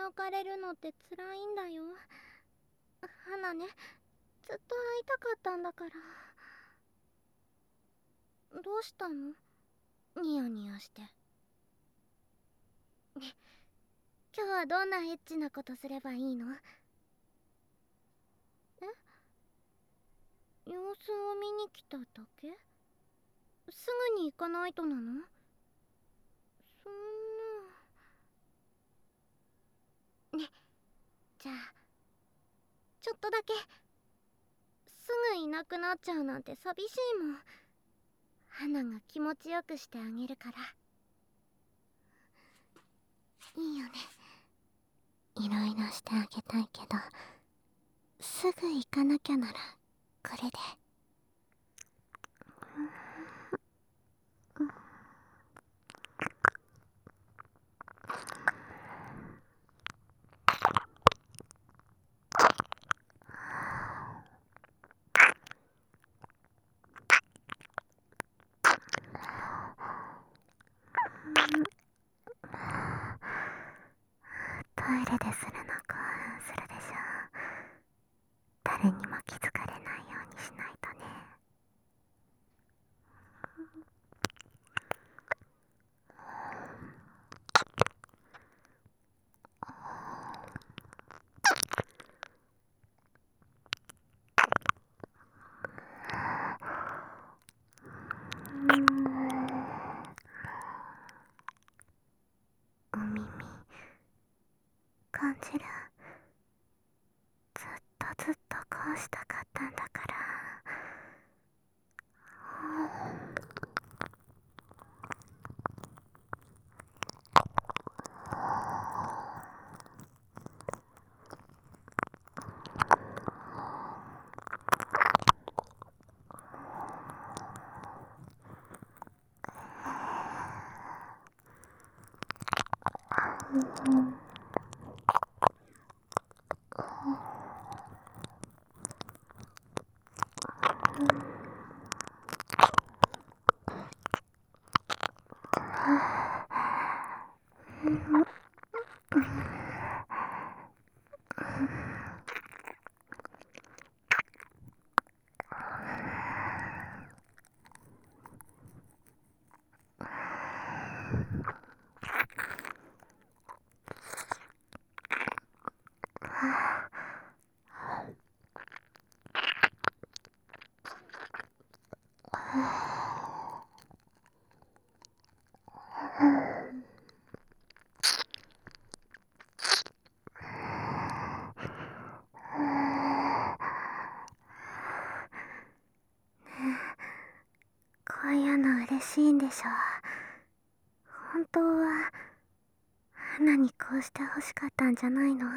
置かれるのって辛いんだよ。花ね、ずっと会いたかったんだから。どうしたの？ニヤニヤして。今日はどんなエッチなことすればいいの？え？様子を見に来ただけ？すぐに行かないとなの？そんな。ね、じゃあちょっとだけ。すぐいなくなっちゃうなんて寂しいもん。花が気持ちよくしてあげるから。いいよね。いろいろしてあげたいけど、すぐ行かなきゃならこれで。トイレでするの興奮するでしょ。誰にも気づかれないようにしないとね。お耳感じる？ずっとこうしたかったんだから。こういうの嬉しいんでしょ？本当は花にこうして欲しかったんじゃないの？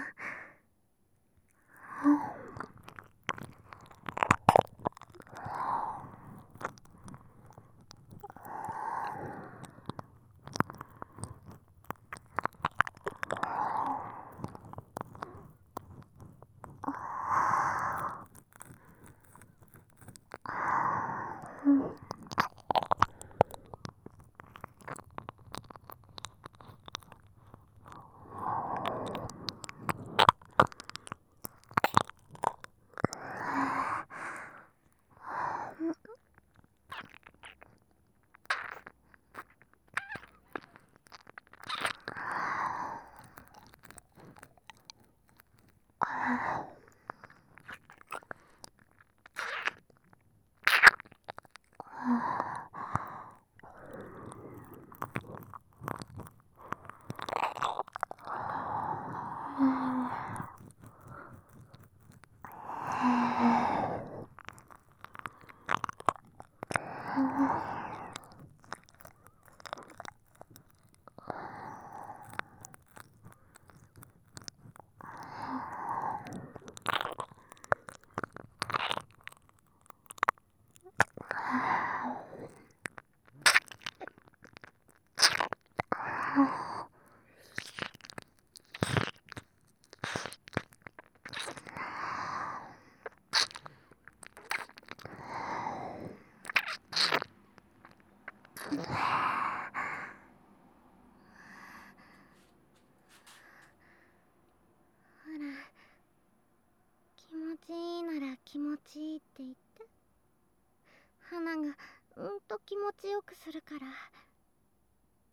気持ちいいって言って。花が気持ちよくするから。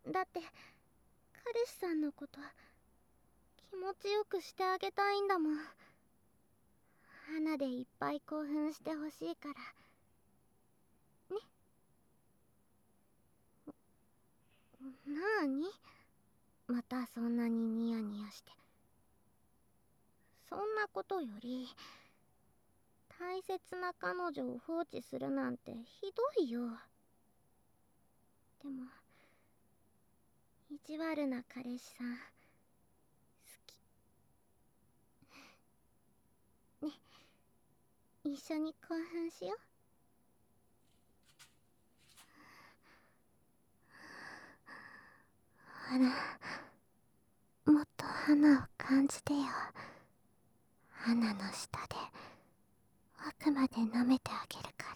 だって彼氏さんのこと気持ちよくしてあげたいんだもん。花でいっぱい興奮してほしいからね。なーに、またそんなにニヤニヤして。そんなことより大切な彼女を放置するなんてひどいよ。でも意地悪な彼氏さん好きね。一緒に興奮しよ。ほら、もっと花を感じてよ。花の下で奥まで舐めてあげるから。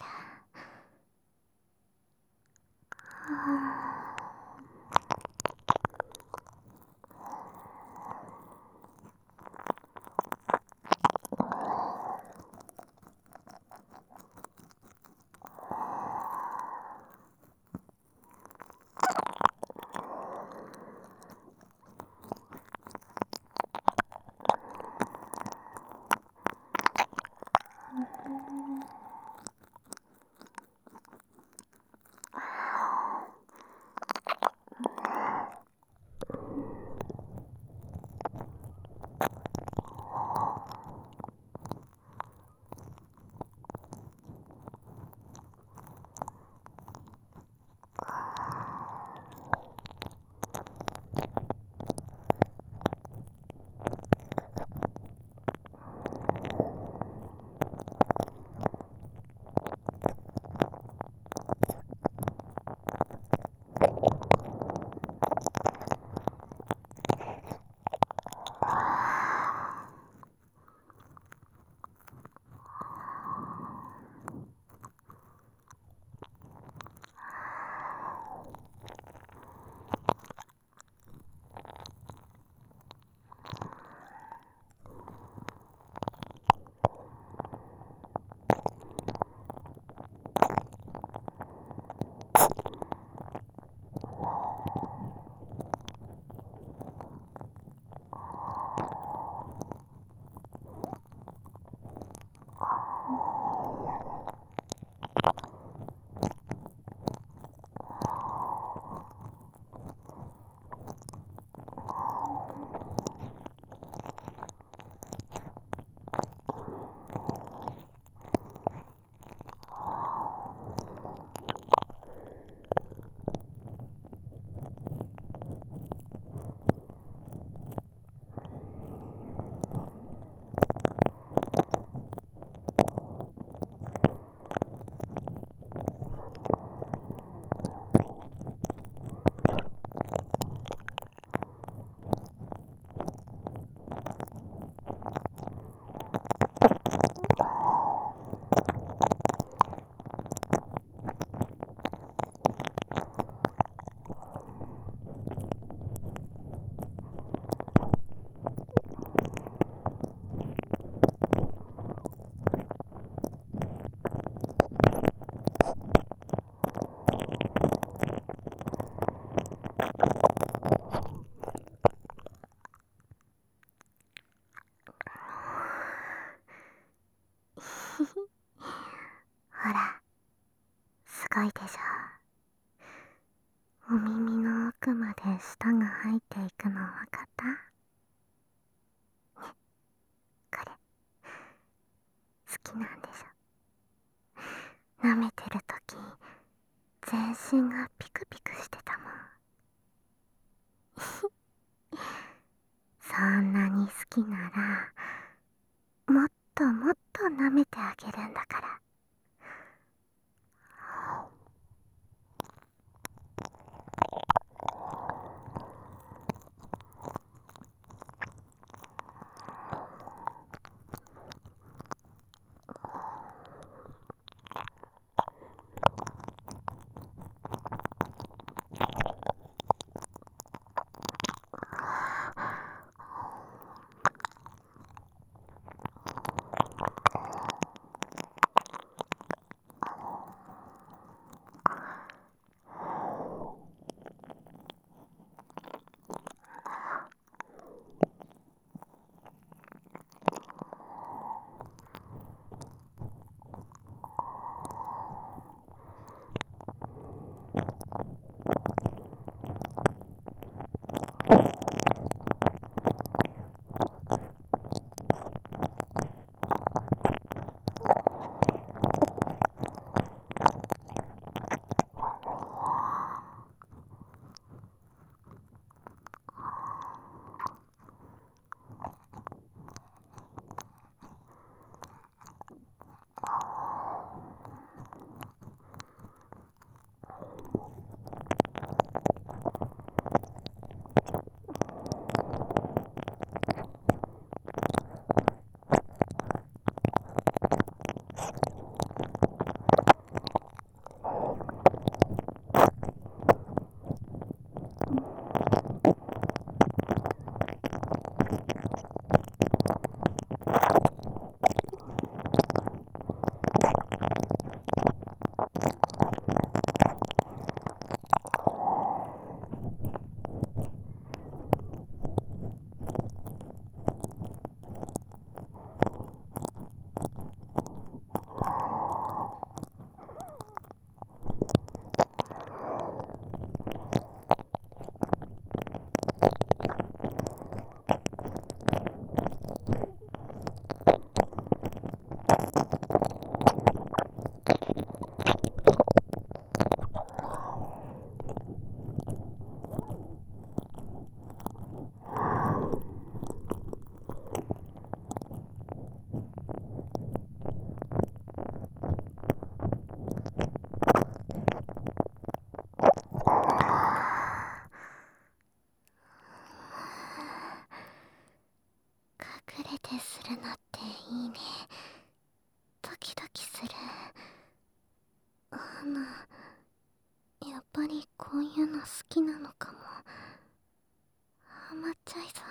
ほら、すごいでしょ。お耳の奥まで舌が入っていくのわかった？ね、これ好きなんでしょ。舐めてるとき全身がピクピクしてたもん。そんなに好きならもっともっと舐めてあげるんだから。 フレでするのっていいね。ドキドキする。やっぱりこういうの好きなのかも。ハマっちゃいそう。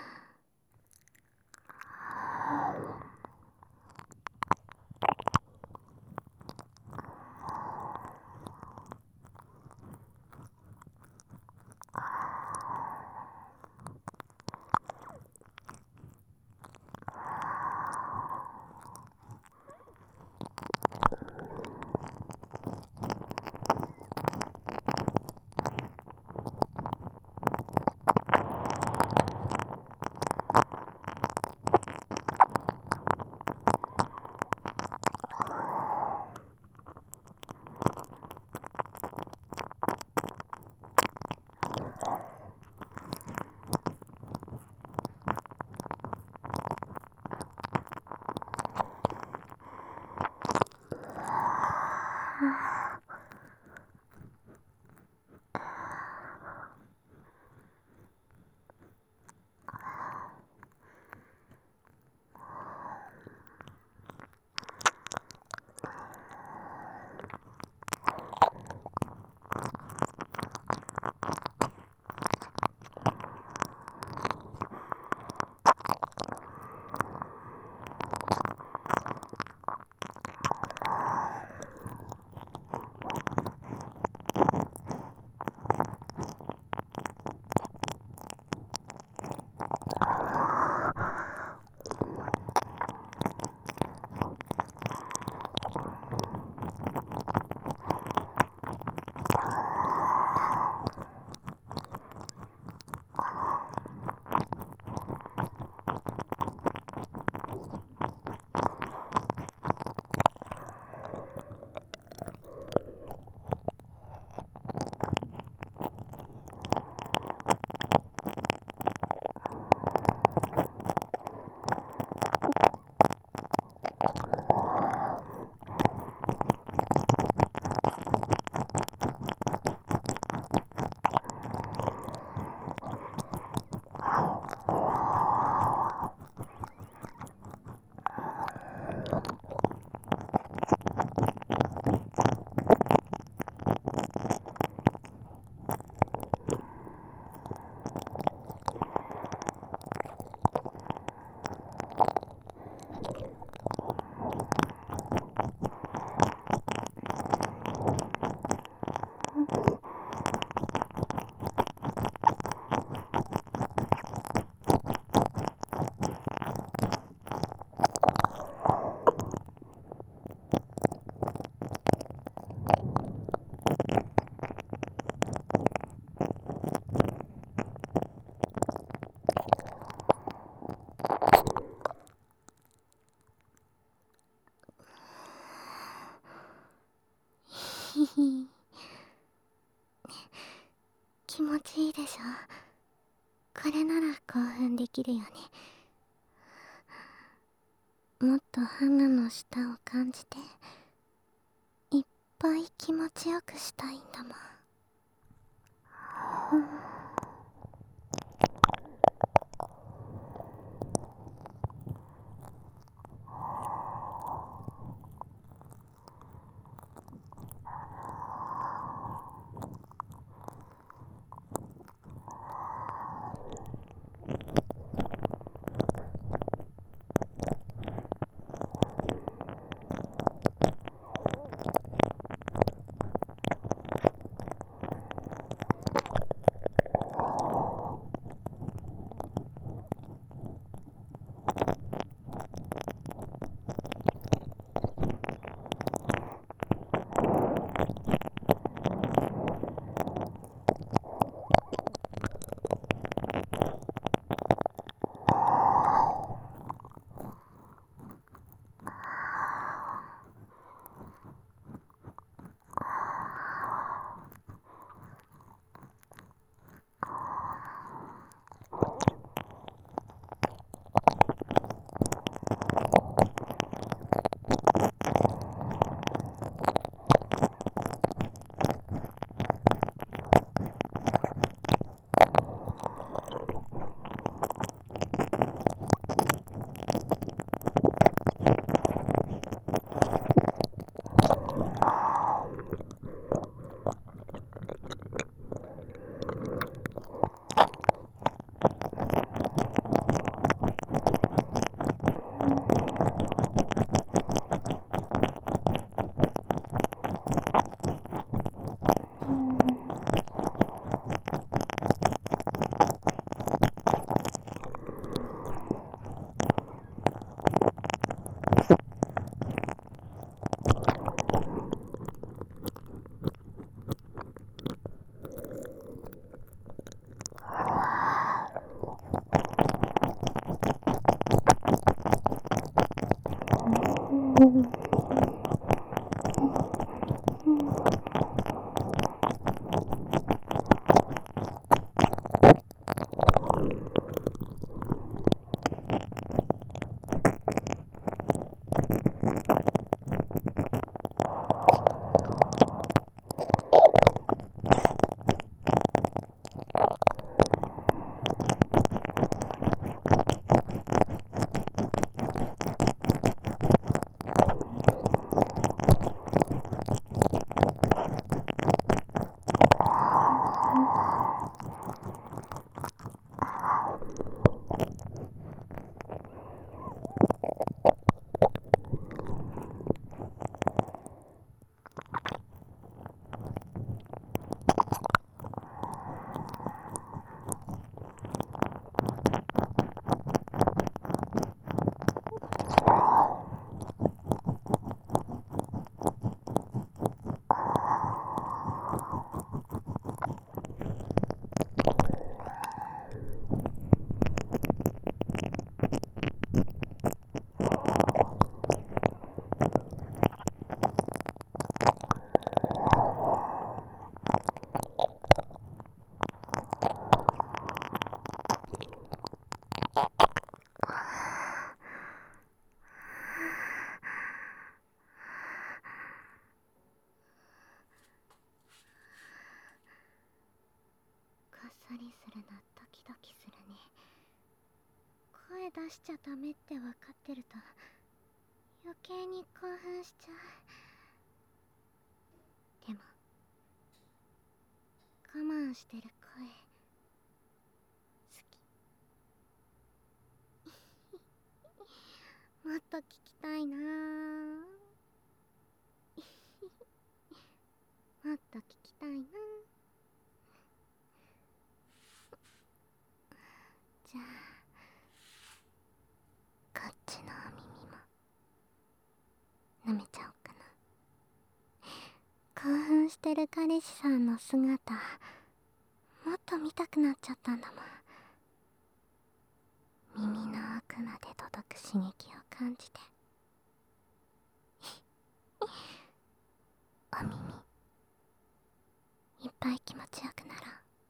ひひ。気持ちいいでしょ。これなら興奮できるよね。もっとハナの舌を感じて、いっぱい気持ちよくしたいんだもん。 るな。ドキドキするね。声出しちゃダメって分かってると余計に興奮しちゃう。でも我慢してる声好き。もっと聞きたいなぁ。もっと聞きたいな。じゃあこっちのお耳も舐めちゃおうかな。興奮してる彼氏さんの姿もっと見たくなっちゃったんだもん。耳の奥まで届く刺激を感じてお耳いっぱい気持ちよくなろう。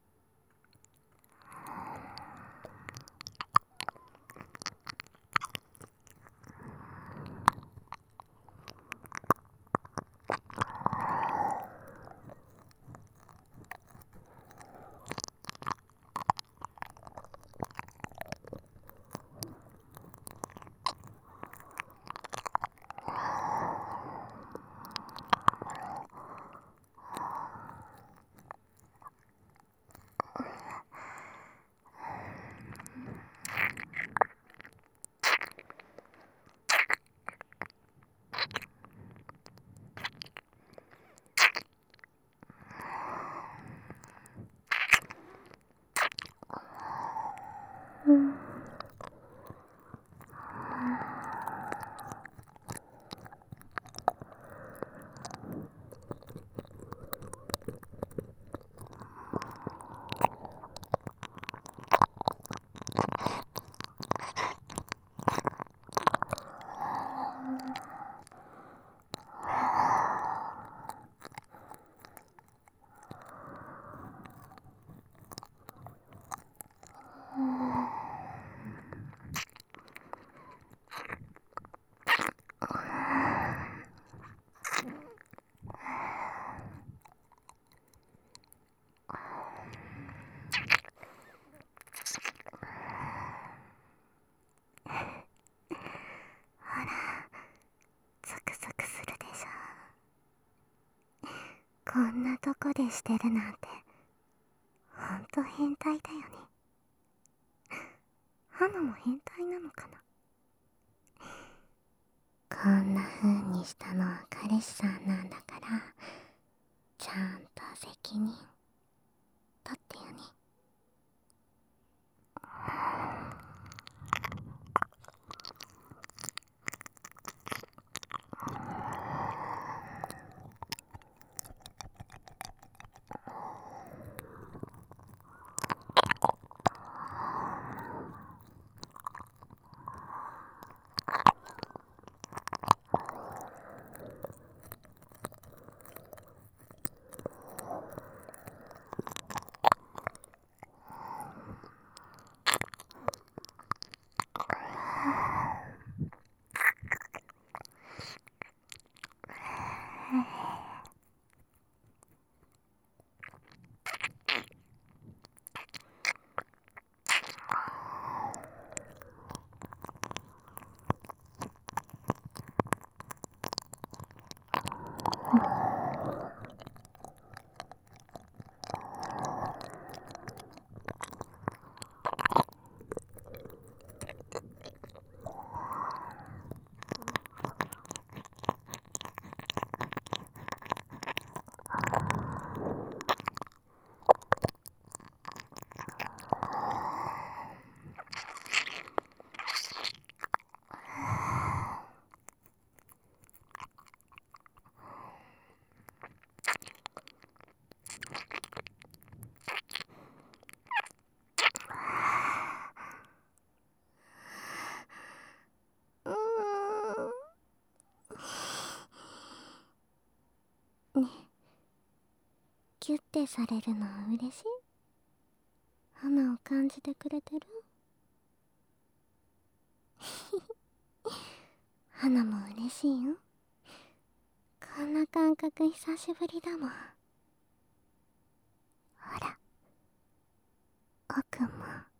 ゾクゾクするでしょ。こんなとこでしてるなんてほんと変態だよね。花も変態なのかな。こんな風にしたのは彼氏さんなんだからちゃんと責任取ってよね。ね、キュッてされるのは嬉しい？花を感じてくれてる？花も嬉しいよ。こんな感覚久しぶりだもん。ほら、お僕も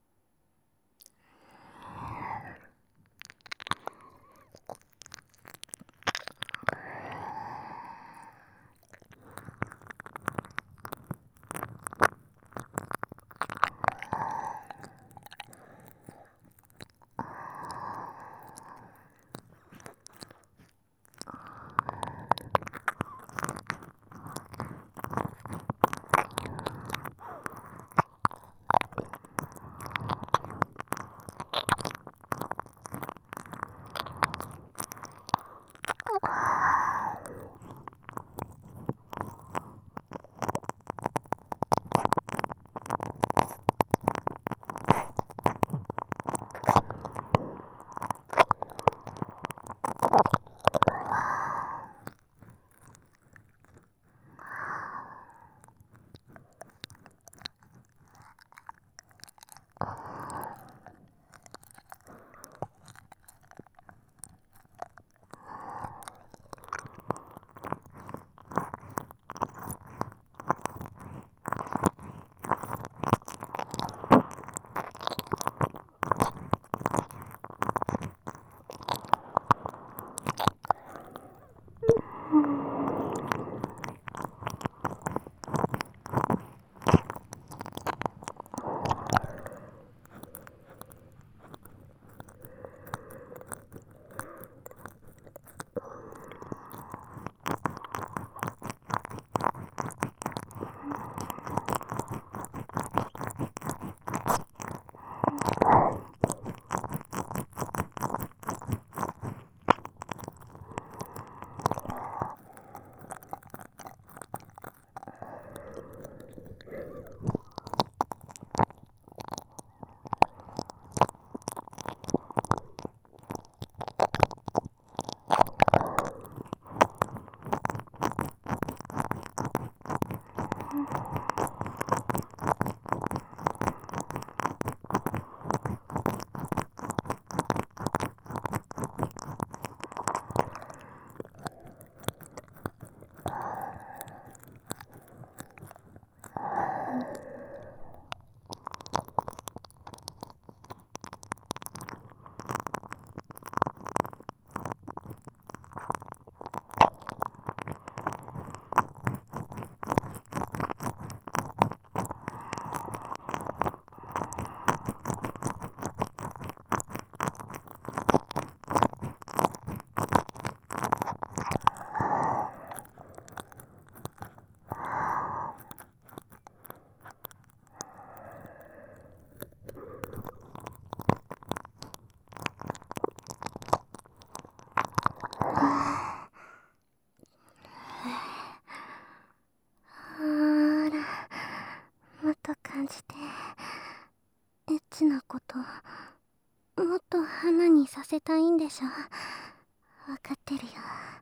もっと感じてエッチなこともっと花にさせたいんでしょ。わかってるよ。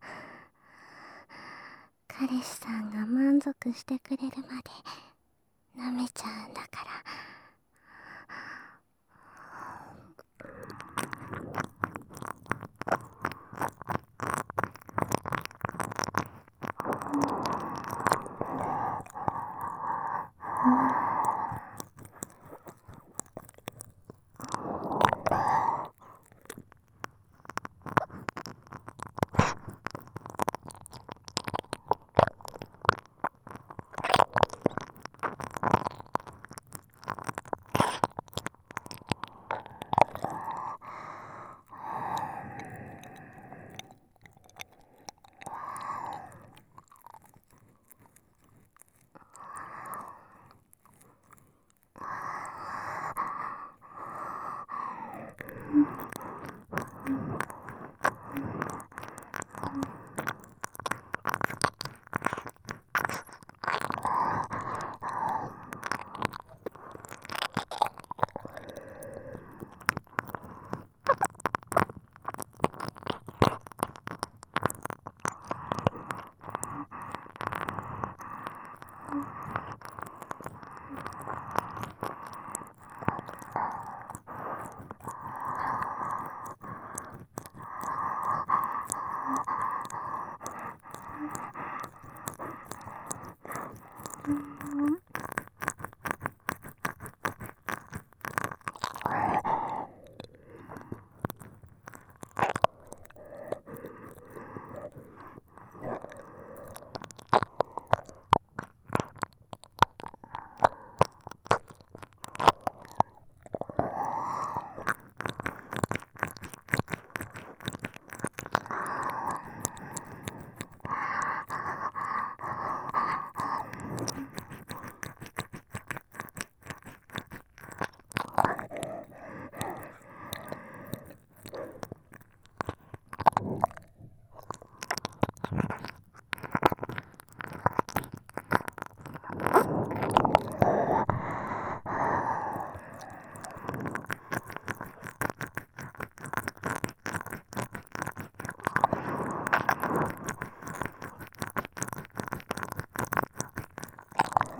彼氏さんが満足してくれるまで舐めちゃうんだから。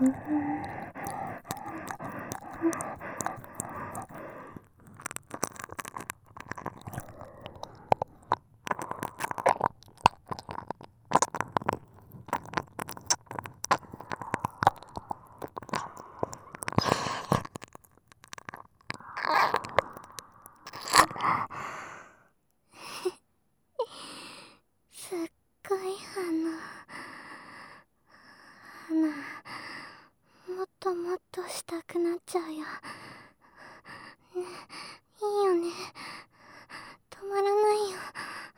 すっごい花もっともっとしたくなっちゃうよ。ね、いいよね。止まらないよ。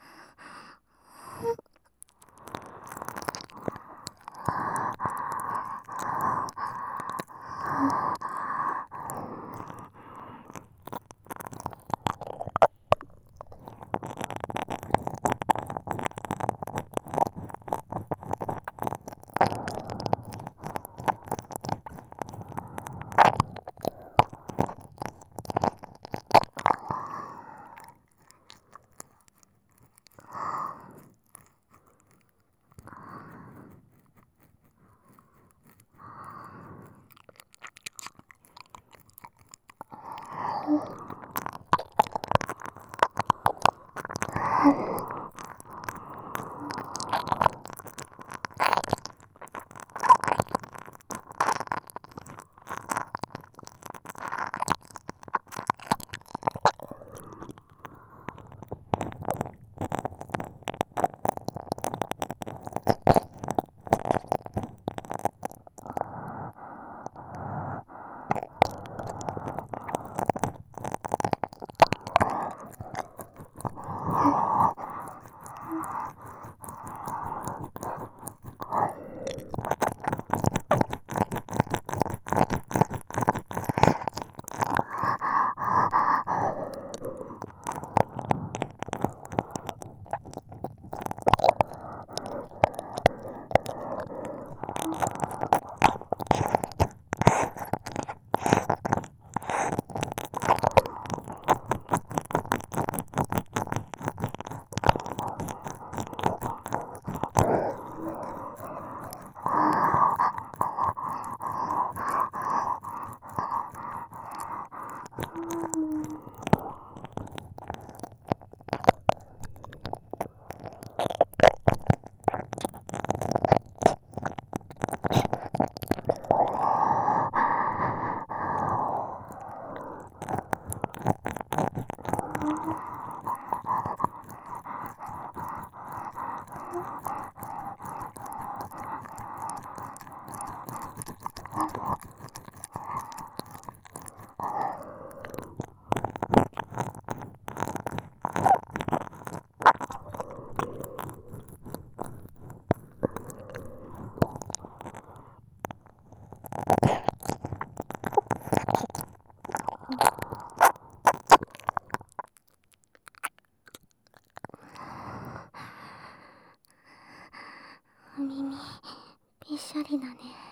お耳びっしょりだね。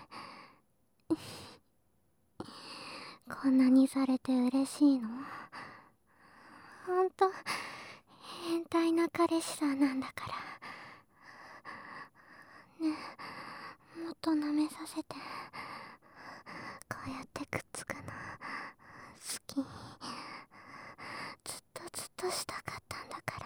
こんなにされて嬉しいの？ほんと変態な彼氏さんなんだからね。もっと舐めさせて。こうやってくっつくの好き。ずっとずっとしたかったんだから。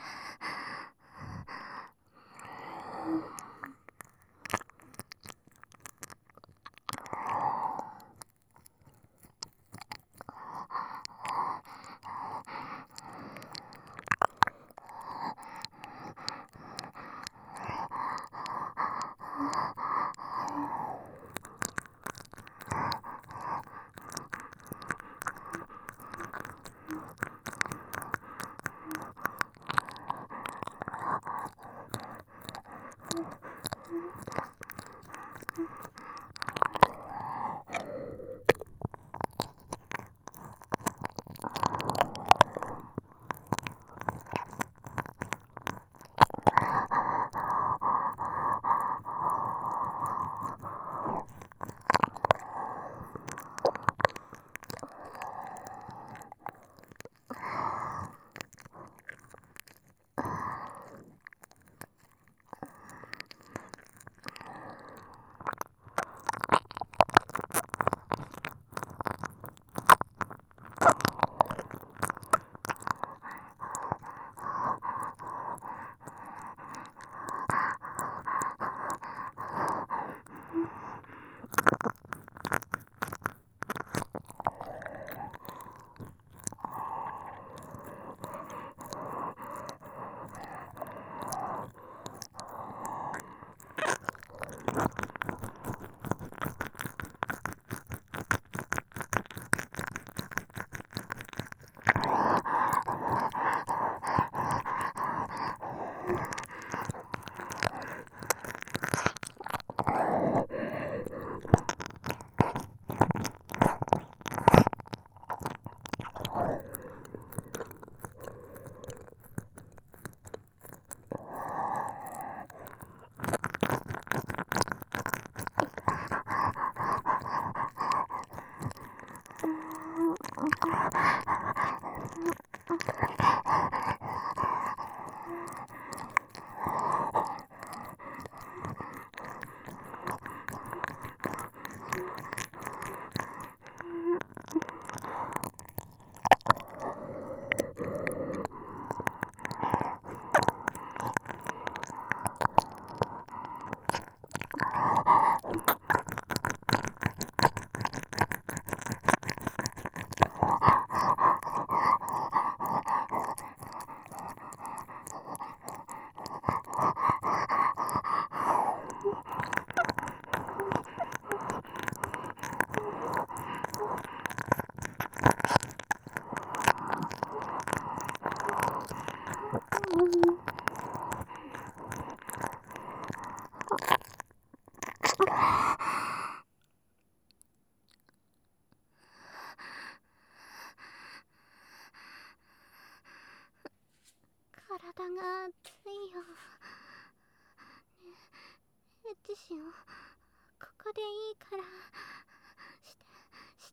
が熱いよ。ねエッチしよう。ここでいいからしてして。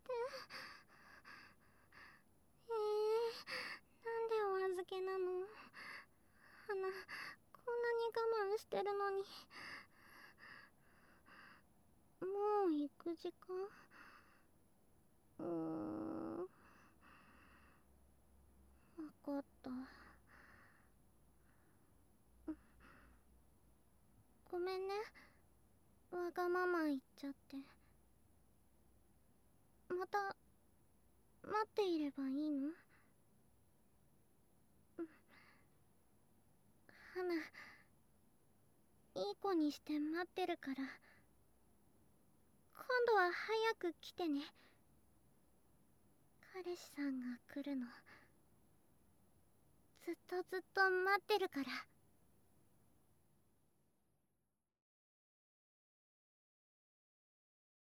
なんでお預けなの？花、こんなに我慢してるのに。もう行く時間？わかった。ごめんね、わがまま言っちゃって。また待っていればいいの？花、いい子にして待ってるから、今度は早く来てね。彼氏さんが来るのずっとずっと待ってるから。